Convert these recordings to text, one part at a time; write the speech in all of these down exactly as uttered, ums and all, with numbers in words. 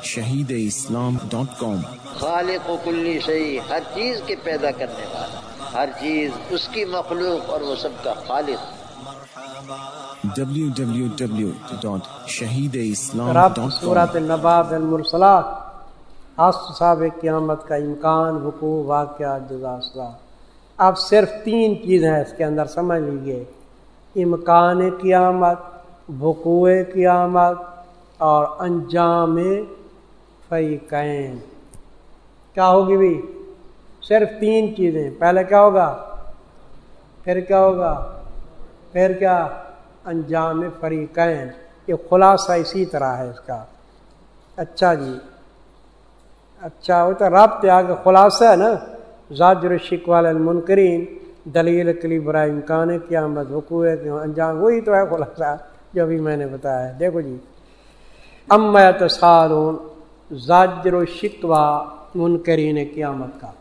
شہید اسلام ڈاٹ کام۔ خالق و کلی شیء، ہر چیز کے پیدا کرنے والا، ہر چیز اس کی مخلوق اور وہ سب کا خالق۔ W W W dot Shaheed Islam رب ڈاٹ سورۃ کام۔ النبأ بالمرسلات، اصحاب قیامت کا امکان، وقوع، واقعات، جزا سزا۔ اب صرف تین چیزیں ہیں اس کے اندر، سمجھ لیجیے، امکان قیامت، وقوع قیامت اور انجام فریقین۔ کیا ہوگی بھی؟ صرف تین چیزیں۔ پہلے کیا ہوگا، پھر کیا ہوگا، پھر کیا؟ انجام فریقین۔ یہ خلاصہ اسی طرح ہے اس کا۔ اچھا جی، اچھا وہ تو ربط آگے خلاصہ ہے نا، زاجر الشکوى علی المنکرین، دلیل کلی برائے امکان قیامت، وقوع انجام، وہی تو ہے خلاصہ جو بھی میں نے بتایا ہے۔ دیکھو جی، اما یتساءلون، زاجر الشکوى منکرین قیامت کا،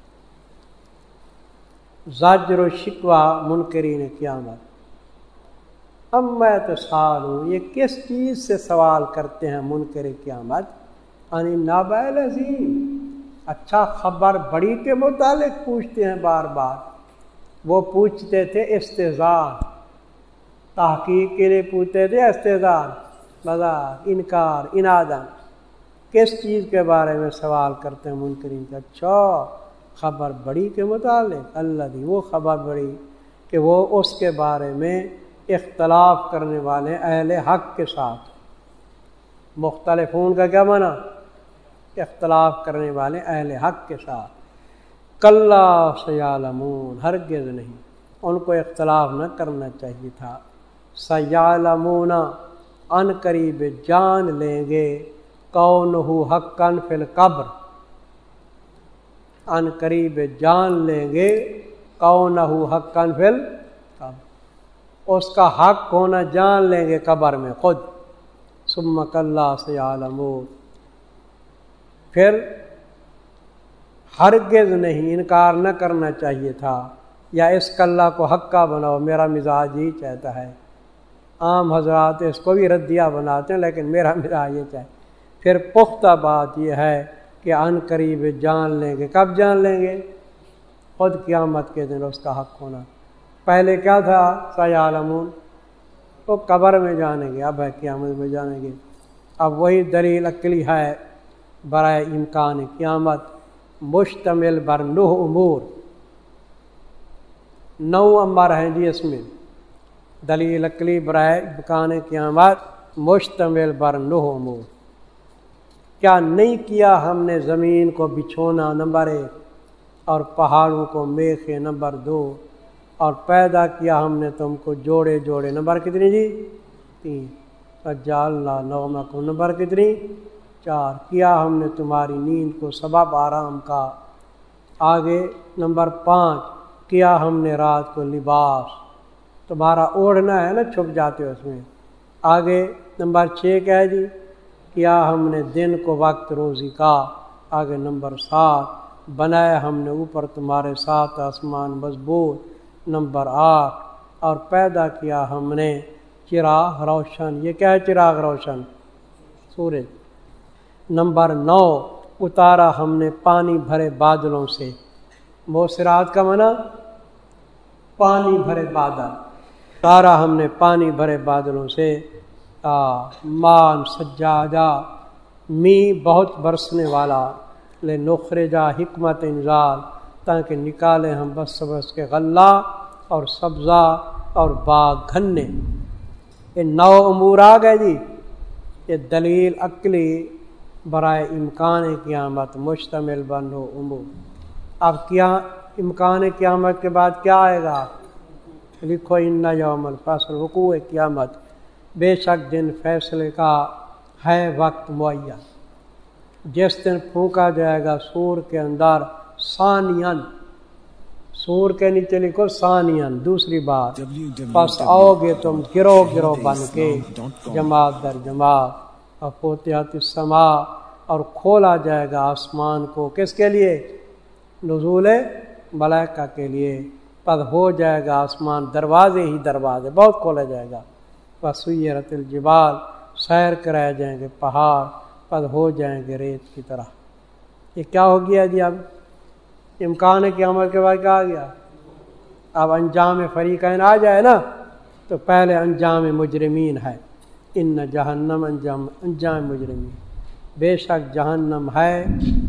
زاجر الشکوى منکرین قیامت۔ اما یتساءلون، یہ کس چیز سے سوال کرتے ہیں منکر قیامت؟ عن النبأ العظیم، اچھا خبر بڑی کے متعلق پوچھتے ہیں بار بار۔ وہ پوچھتے تھے استہزاء، تحقیق کے لیے پوچھتے تھے، استہزاء، مذاق، انکار، انادن۔ کس چیز کے بارے میں سوال کرتے ہیں منکرین کا؟ اچھا خبر بڑی کے متعلق، اللہ دی، وہ خبر بڑی کہ وہ اس کے بارے میں اختلاف کرنے والے اہل حق کے ساتھ۔ مختلفون کا کیا معنی؟ اختلاف کرنے والے اہل حق کے ساتھ۔ کلا سیعلمون، ہرگز نہیں، ان کو اختلاف نہ کرنا چاہیے تھا۔ سیعلمون، ان قریب جان لیں گے، کونہ حقا فی القبر، ان قریب جان لیں گے، کونہ حقا فی القبر، اس کا حق ہونا جان لیں گے قبر میں خود۔ ثم کلا سیعلمون، پھر ہرگز نہیں، انکار نہ کرنا چاہیے تھا، یا اس کلا کو حقہ بناؤ، میرا مزاج ہی چاہتا ہے۔ عام حضرات اس کو بھی ردیہ بناتے ہیں، لیکن میرا مزاج یہ چاہتا ہے۔ پھر پختہ بات یہ ہے کہ ان قریب جان لیں گے، کب جان لیں گے؟ خود قیامت کے دن اس کا حق ہونا۔ پہلے کیا تھا؟ سیعلمون، تو قبر میں جانیں گے، اب ہے قیامت میں جانیں گے۔ اب وہی دلیل عقلی ہے برائے امکان قیامت، مشتمل بر نو امور، نو امر ہیں جی اس میں۔ دلیل عقلی برائے امکان قیامت مشتمل بر نو امور۔ کیا نہیں کیا ہم نے زمین کو بچھونا، نمبر ایک، اور پہاڑوں کو میخے، نمبر دو، اور پیدا کیا ہم نے تم کو جوڑے جوڑے، نمبر کتنی جی؟ تین۔ وجعلنا نومکم، نمبر کتنی؟ چار۔ کیا ہم نے تمہاری نیند کو سبب آرام کا۔ آگے نمبر پانچ، کیا ہم نے رات کو لباس، تمہارا اوڑھنا ہے نا، چھپ جاتے ہو اس میں۔ آگے نمبر چھ کیا ہے جی؟ کیا ہم نے دن کو وقت روزی کا۔ آگے نمبر سات، بنائے ہم نے اوپر تمہارے ساتھ آسمان مضبوط۔ نمبر آٹھ، اور پیدا کیا ہم نے چراغ روشن۔ یہ کیا ہے چراغ روشن؟ سورج۔ نمبر نو، اتارا ہم نے پانی بھرے بادلوں سے۔ موسرات کا معنی پانی بھرے بادل، اتارا ہم نے پانی بھرے بادلوں سے۔ مان سجادہ، می بہت برسنے والا، لنخرجا حکمت انزال، تاکہ نکالے ہم بس بس کے غلہ اور سبزہ اور باغ گھنے۔ یہ نو امور آ گئے جی، یہ دلیل عقلی برائے امکان قیامت مشتمل بنو امور۔ اب کیا امکان قیامت کے بعد کیا آئے گا؟ لکھو ان یوم الفصل، وقوع قیامت، بے شک دن فیصلے کا ہے وقت معین، جس دن پھونکا جائے گا سور کے اندر، ثانیاً، سور کے نیچے لکھو ثانیاً، دوسری بات، پس آؤ گے تم گروہ گروہ بن کے، جماعت در جماعت، اور فتحت السماء، اور کھولا جائے گا آسمان کو، کس کے لیے؟ نزول ملائکہ کے لیے۔ پس ہو جائے گا آسمان دروازے ہی دروازے، بہت کھولا جائے گا۔ وسیرت الجبال، سیر کرائے جائیں گے پہاڑ، پس ہو جائیں گے ریت کی طرح۔ یہ کیا ہو گیا جی؟ اب امکان ہے کہ عمل کے بعد کیا آ گیا؟ اب انجام فریقین آ جائے نا، تو پہلے انجام مجرمین ہے، ان جہنم انجام انجام مجرمین، بے شک جہنم ہے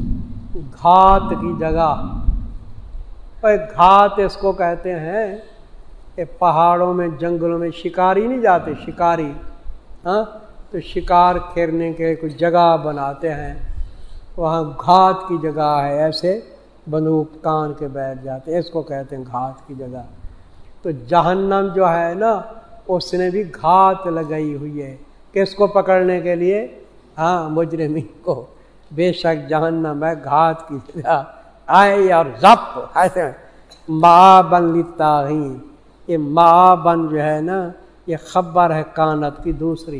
گھات کی جگہ۔ اور گھات اس کو کہتے ہیں کہ پہاڑوں میں جنگلوں میں شکاری نہیں جاتے، شکاری ہاں تو شکار کھیرنے کے کوئی جگہ بناتے ہیں، وہاں گھات کی جگہ ہے، ایسے بندوق تان کے بیٹھ جاتے ہیں، اس کو کہتے ہیں گھات کی جگہ۔ تو جہنم جو ہے نا اس نے بھی گھات لگائی ہوئی ہے، کس کو پکڑنے کے لیے؟ ہاں مجرمین کو۔ بے شک جہنم ہے گھات کی جگہ، آئے اور زپ ایسے معابن للطاغین۔ یہ معابن جو ہے نا یہ خبر ہے کانت کی دوسری،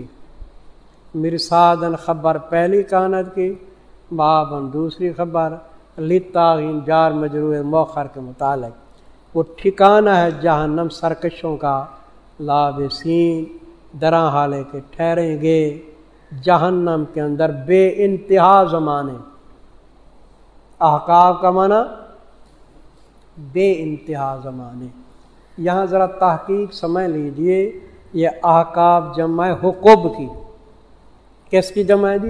مرصادن خبر پہلی کانت کی، معابن دوسری خبر، للطاغین جار مجرور مؤخر کے متعلق۔ وہ ٹھکانہ ہے جہنم سرکشوں کا، لابسین دراں حالے کے ٹھہریں گے جہنم کے اندر بے انتہا زمانے۔ احقاب کا معنی بے انتہا زمانے۔ یہاں ذرا تحقیق سمجھ لیجئے، یہ احقاب جمع ہے حقوب کی۔ کس کی جمع ہے جی؟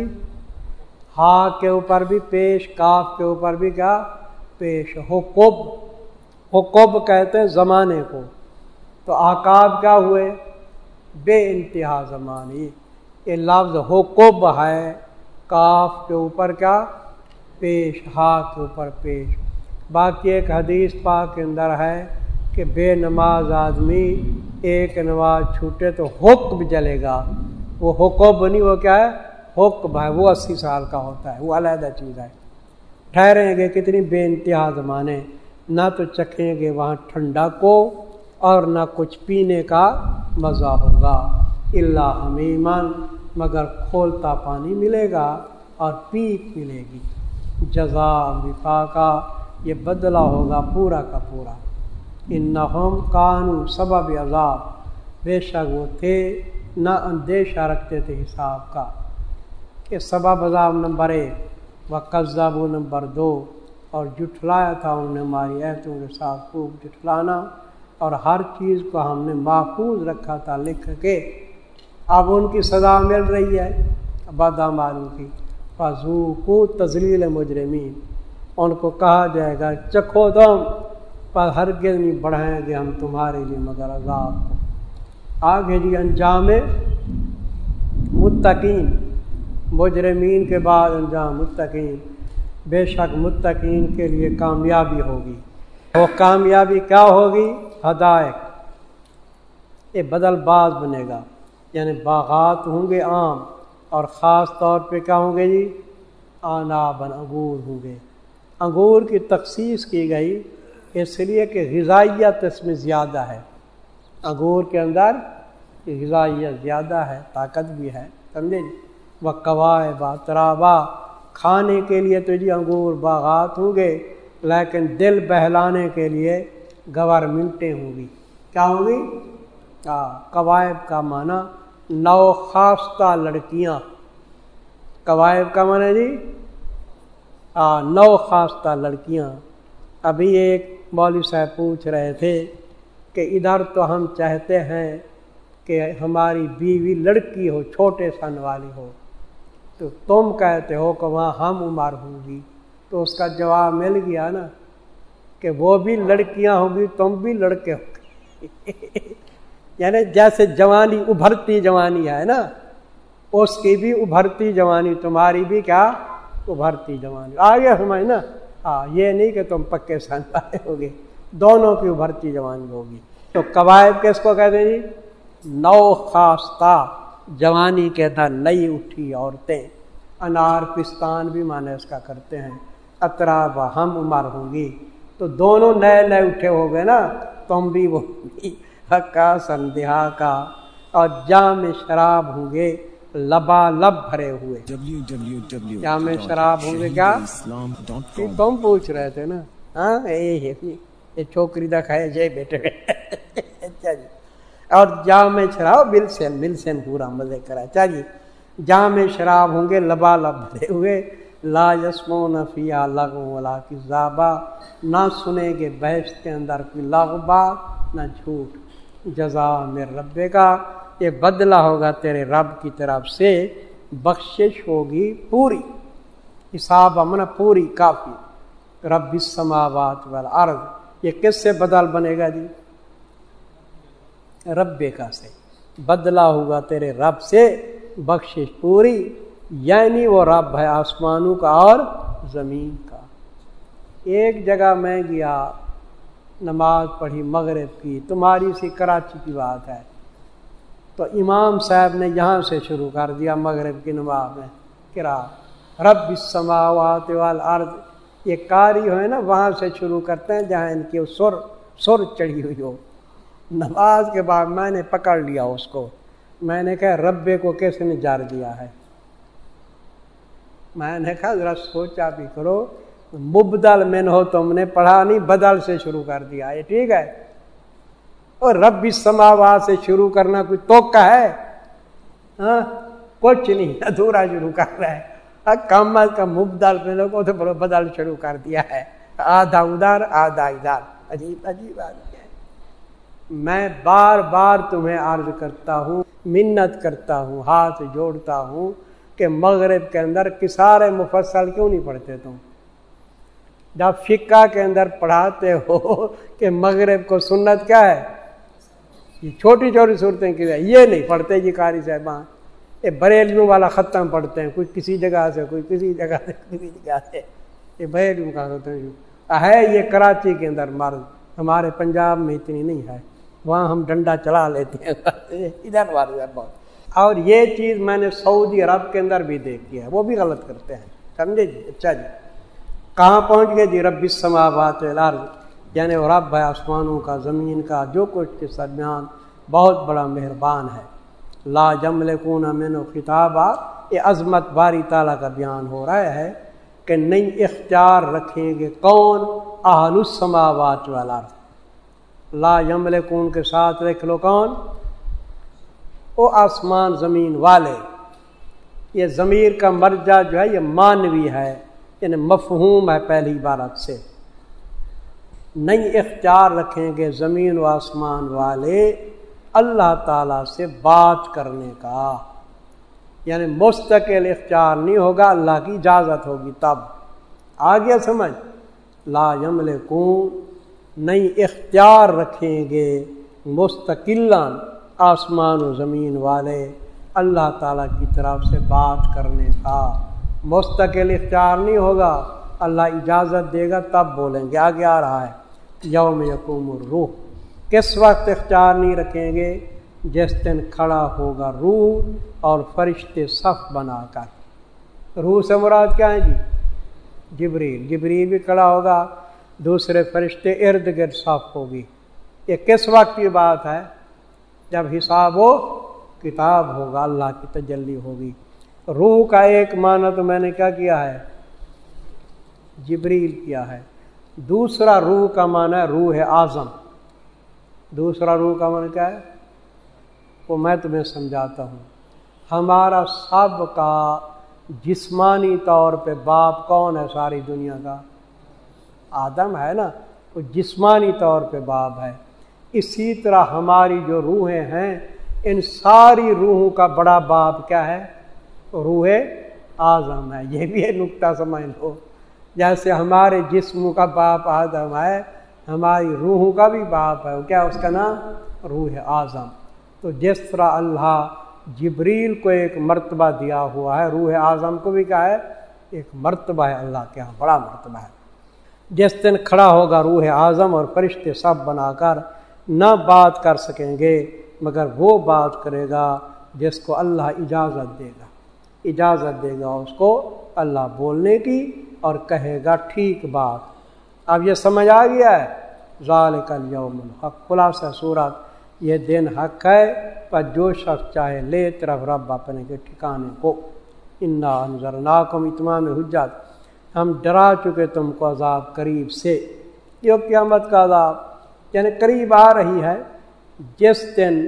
ہا کے اوپر بھی پیش، کاف کے اوپر بھی کیا پیش، حقوب۔ حقوب کہتے ہیں زمانے کو، تو احقاب کیا ہوئے؟ بے انتہا زمانے۔ یہ لفظ حقوب ہے، کاف کے اوپر کیا پیش، ہا کے اوپر پیش۔ باقی ایک حدیث پاک کے اندر ہے کہ بے نماز آدمی ایک نماز چھوٹے تو حکم جلے گا، وہ حقوب نہیں، وہ کیا ہے حکم ہے، وہ اسی سال کا ہوتا ہے، وہ علیحدہ چیز ہے۔ ٹھہریں گے کتنی بے انتہا زمانے، نہ تو چکھیں گے وہاں ٹھنڈا کو اور نہ کچھ پینے کا مزہ ہوگا، الا حمیمن مگر کھولتا پانی ملے گا اور پیک ملے گی، جزاء وفاقا یہ بدلہ ہوگا پورا کا پورا۔ انہم کانوا سبب عذاب بے شک وہ تھے نہ اندیشہ رکھتے تھے حساب کا، کہ سبب عذاب نمبر ایک، وکذبوا نمبر دو، اور جھٹلایا تھا انہوں نے ہماری آیتوں کے ساتھ خوب جھٹلانا، اور ہر چیز کو ہم نے محفوظ رکھا تھا لکھ کے۔ اب ان کی سزا مل رہی ہے بد اعمالوں کی، فذوقوا تذلیل مجرمین، ان کو کہا جائے گا چکھو تم، پر ہرگز نہیں بڑھائیں گے ہم تمہارے لیے مگر عذاب کو۔ آگے جی انجام متقین، مجرمین کے بعد انجام متقین، بے شک متقین کے لیے کامیابی ہوگی۔ وہ کامیابی کیا ہوگی؟ حدائق، یہ بدل باز بنے گا، یعنی باغات ہوں گے عام، اور خاص طور پہ کیا ہوں گے جی؟ آنابن انگور ہوں گے۔ انگور کی تخصیص کی گئی اس لیے کہ غذائیت اس میں زیادہ ہے، انگور کے اندر غذائیت زیادہ ہے، طاقت بھی ہے، سمجھے جی۔ وَقَوَائِبَ أَتْرَابًا، کھانے کے لیے تو جی انگور باغات ہوں گے، لیکن دل بہلانے کے لیے گورنمنٹیں ہوں گی، کیا ہوں گی؟ قوائب کا معنی نو خاصہ لڑکیاں، قوائب کا معنی جی نو خاصہ لڑکیاں۔ ابھی ایک مولوی صاحب پوچھ رہے تھے کہ ادھر تو ہم چاہتے ہیں کہ ہماری بیوی لڑکی ہو، چھوٹے سن والی ہو، تو تم کہتے ہو کہ وہاں ہم عمر ہوں گی، تو اس کا جواب مل گیا نا کہ وہ بھی لڑکیاں ہوں گی، تم بھی لڑکے ہو گے یعنی جیسے جوانی ابھرتی جوانی ہے نا، اس کی بھی ابھرتی جوانی، تمہاری بھی کیا ابھرتی جوانی، آگے سمجھ نا۔ ہاں یہ نہیں کہ تم پکے سن والے ہوگے، دونوں کی ابھرتی جوانی ہوگی۔ تو قوائب کس کو کہتے ہیں جی؟ نو خاصہ جوانی کے اندر نئی اٹھی عورتیں، انار پستان بھی معنی اس کا کرتے ہیں، اطراب ہم عمر ہوں گی، تو دونوں نئے نئے اٹھے ہو گئے نا، تم بھی وہ حقا سندھا کا، اور جام شراب ہوں گے لبا لب بھرے ہوئے، جام شراب ہوں گے کیا؟ تم پوچھ رہے تھے نا، ہاں یہ چھوکری دکھائے جے بیٹے اچھا جی، اور جام شراب مل سے مل سے پورا مزے کرا، اچھا جی۔ جام میں شراب ہوں گے لبالب بھرے ہوئے، لا یسمعون فیہا لغوا ولا کذابا، نہ سنیں گے بحث کے اندر کوئی لغو بات نہ جھوٹ، جزا من رب کا، یہ بدلہ ہوگا تیرے رب کی طرف سے، بخشش ہوگی پوری، حساب امن پوری کافی، رب السماوات والارض، یہ کس سے بدل بنے گا جی؟ رب کا سے، بدلہ ہوگا تیرے رب سے بخشش پوری، یعنی وہ رب ہے آسمانوں کا اور زمین کا۔ ایک جگہ میں گیا، نماز پڑھی مغرب کی، تمہاری سی کراچی کی بات ہے، تو امام صاحب نے یہاں سے شروع کر دیا مغرب کی نماز میں قرات رب السماوات والارض، یہ قاری ہوئے نا وہاں سے شروع کرتے ہیں جہاں ان کی سر سر چڑھی ہوئی ہو۔ نماز کے بعد میں نے پکڑ لیا اس کو، میں نے کہا رب کو کس نے جار دیا ہے؟ میں نے کہا ذرا سوچا بھی کرو، مبدل من ہو تم نے پڑھا نہیں، بدل سے شروع کر دیا، یہ ٹھیک ہے؟ اور رب السماوات سے شروع کرنا کوئی توقع ہے؟ ہاں کچھ نہیں، ادھورا شروع کر رہا ہے، کم از کم مبدل من ہو تو بدل شروع کر دیا ہے، آدھا ادھر آدھا ادھر، عجیب عجیب بات ہے۔ میں بار بار تمہیں عرض کرتا ہوں، منت کرتا ہوں، ہاتھ جوڑتا ہوں کہ مغرب کے اندر کسارے مفصل کیوں نہیں پڑھتے تم؟ جب فقہ کے اندر پڑھاتے ہو کہ مغرب کو سنت کیا ہے، یہ چھوٹی چھوٹی صورتیں کی ہے، یہ نہیں پڑھتے جی قاری صاحبان، یہ بریلیوں والا ختم پڑھتے ہیں، کوئی کسی جگہ سے کوئی کسی جگہ سے کسی جگہ سے، یہ بریلیوں کا ختم ہے، یہ کراچی کے اندر مرض، ہمارے پنجاب میں اتنی نہیں ہے، وہاں ہم ڈنڈا چلا لیتے ہیں، ادھر والے بہت۔ اور یہ چیز میں نے سعودی عرب کے اندر بھی دیکھی ہے، وہ بھی غلط کرتے ہیں، سمجھے جی؟ اچھا جی کہاں پہنچ گئے جی؟ رب السماوات والارض، یعنی وہ رب ہے آسمانوں کا زمین کا، جو کچھ کے درمیان بہت بڑا مہربان ہے۔ لا یملکون منہ خطابا، یہ عظمت باری تعالیٰ کا بیان ہو رہا ہے کہ نہیں اختیار رکھیں گے کون؟ اہل السماوات والارض، لا یملکون کے ساتھ لکھ لو کون؟ وہ آسمان زمین والے۔ یہ ضمیر کا مرجع جو ہے یہ مانوی ہے، یعنی مفہوم ہے پہلی عبارت سے، نہیں اختیار رکھیں گے زمین و آسمان والے اللہ تعالیٰ سے بات کرنے کا، یعنی مستقل اختیار نہیں ہوگا، اللہ کی اجازت ہوگی تب۔ آگے سمجھ، لا یملکون، نہیں اختیار رکھیں گے مستقلاً آسمان و زمین والے اللہ تعالیٰ کی طرف سے بات کرنے کا، مستقل اختیار نہیں ہوگا، اللہ اجازت دے گا تب بولیں گے۔ آگے آ رہا ہے یوم یقوم الروح، کس وقت اختیار نہیں رکھیں گے؟ جس دن کھڑا ہوگا روح اور فرشتے صف بنا کر۔ روح سے مراد کیا ہے جی؟ جبریل، جبریل بھی کھڑا ہوگا، دوسرے فرشتے ارد گرد صف ہوگی۔ یہ کس وقت کی بات ہے؟ جب حساب و کتاب ہوگا، اللہ کی تجلی ہوگی۔ روح کا ایک معنی تو میں نے کیا کیا ہے؟ جبریل کیا ہے۔ دوسرا روح کا معنی ہے روح اعظم۔ دوسرا روح کا معنی کیا ہے؟ وہ میں تمہیں سمجھاتا ہوں۔ ہمارا سب کا جسمانی طور پہ باپ کون ہے ساری دنیا کا؟ آدم ہے نا، وہ جسمانی طور پہ باپ ہے۔ اسی طرح ہماری جو روحیں ہیں، ان ساری روحوں کا بڑا باپ کیا ہے؟ روح اعظم ہے۔ یہ بھی ایک نقطہ سمجھ لو، جیسے ہمارے جسموں کا باپ آدم ہے، ہماری روحوں کا بھی باپ ہے، کیا اس کا نام؟ روح اعظم۔ تو جس طرح اللہ جبریل کو ایک مرتبہ دیا ہوا ہے، روح اعظم کو بھی کیا ہے؟ ایک مرتبہ ہے اللہ کے ہاں، بڑا مرتبہ ہے۔ جس دن کھڑا ہوگا روح اعظم اور فرشتے سب بنا کر، نہ بات کر سکیں گے مگر وہ بات کرے گا جس کو اللہ اجازت دے گا، اجازت دے گا اس کو اللہ بولنے کی، اور کہے گا ٹھیک بات۔ اب یہ سمجھ آ گیا ہے؟ ذالک الیوم الحق، خلاصہ صورت یہ دن حق ہے، پر جو شخص چاہے لے طرف رب اپنے کے ٹھکانے کو۔ انا انذرناکم، اتمام حجت، ہم ڈرا چکے تم کو عذاب قریب سے، یہ قیامت کا عذاب یعنی قریب آ رہی ہے، جس دن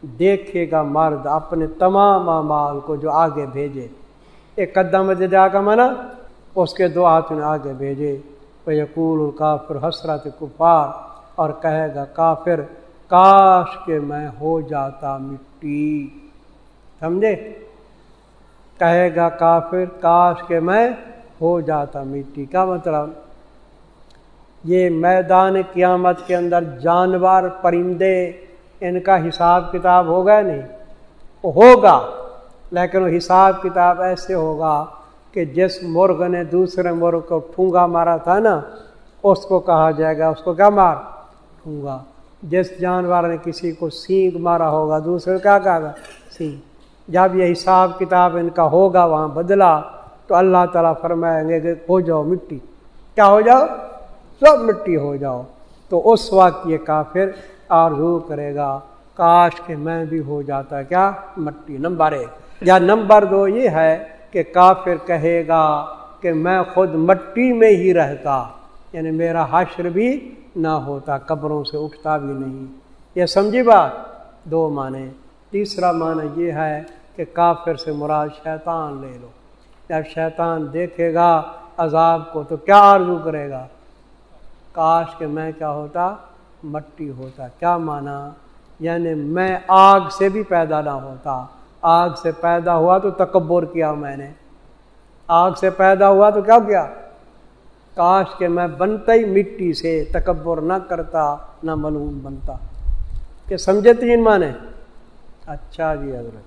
دیکھے گا مرد اپنے تمام اعمال کو جو آگے بھیجے. ایک قدم جا کا منع اس کے دو ہاتھ نے آگے بھیجے. فیقول الکافر حسرت کفار، اور کہے گا کافر کاش کہ میں ہو جاتا مٹی. سمجھے؟ کہے گا کافر کاش کہ میں ہو جاتا مٹی. کیا مطلب؟ یہ میدان قیامت کے اندر جانور پرندے ان کا حساب کتاب ہوگا نہیں؟ ہوگا، لیکن وہ حساب کتاب ایسے ہوگا کہ جس مرغ نے دوسرے مرغ کو ٹھونگا مارا تھا نا، اس کو کہا جائے گا اس کو کیا مار؟ ٹھونگا. جس جانور نے کسی کو سینگ مارا ہوگا دوسرے کیا کہا گا؟ سینگ. جب یہ حساب کتاب ان کا ہوگا وہاں بدلا تو اللہ تعالیٰ فرمائیں گے کہ ہو جاؤ مٹی. کیا ہو جاؤ؟ سب مٹی ہو جاؤ. تو اس وقت یہ کافر آرزو کرے گا کاش کہ میں بھی ہو جاتا کیا مٹی. نمبر ایک. یا نمبر دو یہ ہے کہ کافر کہے گا کہ میں خود مٹی میں ہی رہتا، یعنی میرا حشر بھی نہ ہوتا، قبروں سے اٹھتا بھی نہیں. یہ سمجھی بات؟ دو معنی. تیسرا معنی یہ ہے کہ کافر سے مراد شیطان لے لو. جب شیطان دیکھے گا عذاب کو تو کیا آرزو کرے گا؟ کاش کہ میں کیا ہوتا؟ مٹی ہوتا. کیا معنی؟ یعنی میں آگ سے بھی پیدا نہ ہوتا. آگ سے پیدا ہوا تو تکبر کیا میں نے، آگ سے پیدا ہوا تو کیا کیا؟ کاش کہ میں بنتا ہی مٹی سے، تکبر نہ کرتا نہ ملعون بنتا. کہ سمجھے تین معنی؟ اچھا جی حضرت.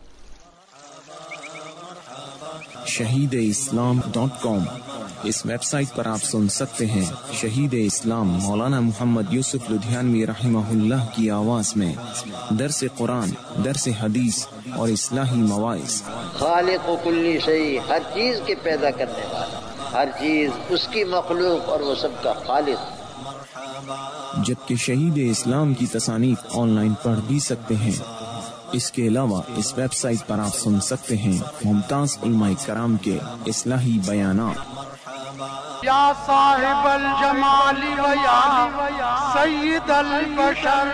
شہید اسلام ڈاٹ کام، اس ویب سائٹ پر آپ سن سکتے ہیں شہید اسلام مولانا محمد یوسف لدھیانوی رحمہ اللہ کی آواز میں درس قرآن، درس حدیث اور اصلاحی مواعظ. خالق و کلی شیء، ہر چیز کے پیدا کرنے والا، ہر چیز اس کی مخلوق اور وہ سب کا خالق. جبکہ شہید اسلام کی تصانیف آن لائن پڑھ بھی سکتے ہیں. اس کے علاوہ اس ویب سائٹ پر آپ سن سکتے ہیں ممتاز علماء کرام کے اصلاحی بیانات. یا صاحب الجمال و یا سید البشر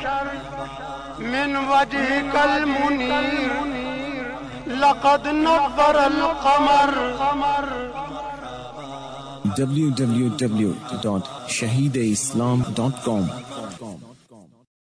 من وجهك المنیر لقد نور القمر. ڈبلیو ڈبلیو ڈبلیو ڈاٹ شہید اسلام ڈاٹ کام